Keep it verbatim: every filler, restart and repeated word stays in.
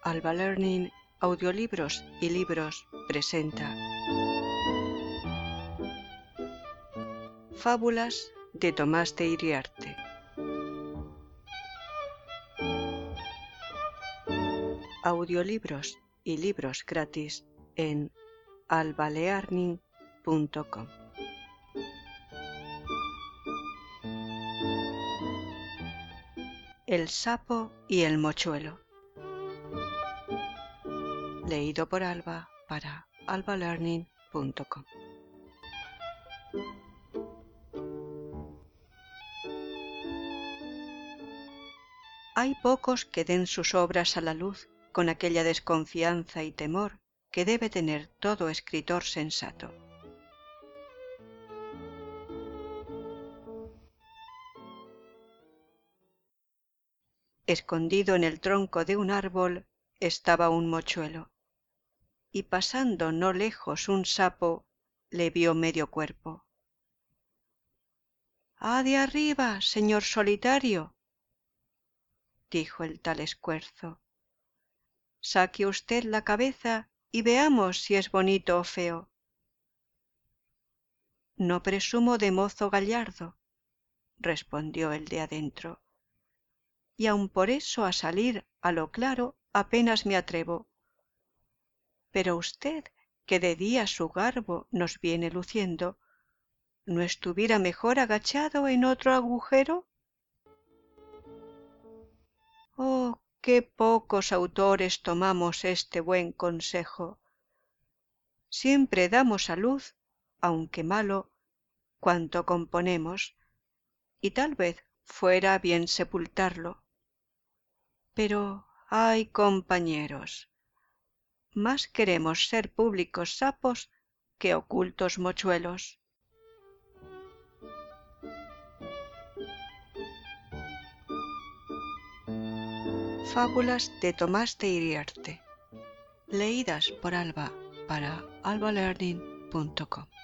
Alba Learning Audiolibros y Libros presenta Fábulas de Tomás de Iriarte. Audiolibros y libros gratis en alba learning punto com. El sapo y el mochuelo. Leído por Alba para alba learning punto com. Hay pocos que den sus obras a la luz con aquella desconfianza y temor que debe tener todo escritor sensato. Escondido en el tronco de un árbol estaba un mochuelo, y pasando no lejos un sapo le vio medio cuerpo. —¡Ah, de arriba, señor solitario! —dijo el tal escuerzo—, saque usted la cabeza y veamos si es bonito o feo. —No presumo de mozo gallardo —respondió el de adentro—, y aun por eso a salir a lo claro apenas me atrevo. Pero usted, que de día su garbo nos viene luciendo, ¿no estuviera mejor agachado en otro agujero? Oh, qué pocos autores tomamos este buen consejo. Siempre damos a luz, aunque malo, cuanto componemos, y tal vez fuera bien sepultarlo. Pero, ay, compañeros, más queremos ser públicos sapos que ocultos mochuelos. Fábulas de Tomás de Iriarte, leídas por Alba para alba learning punto com.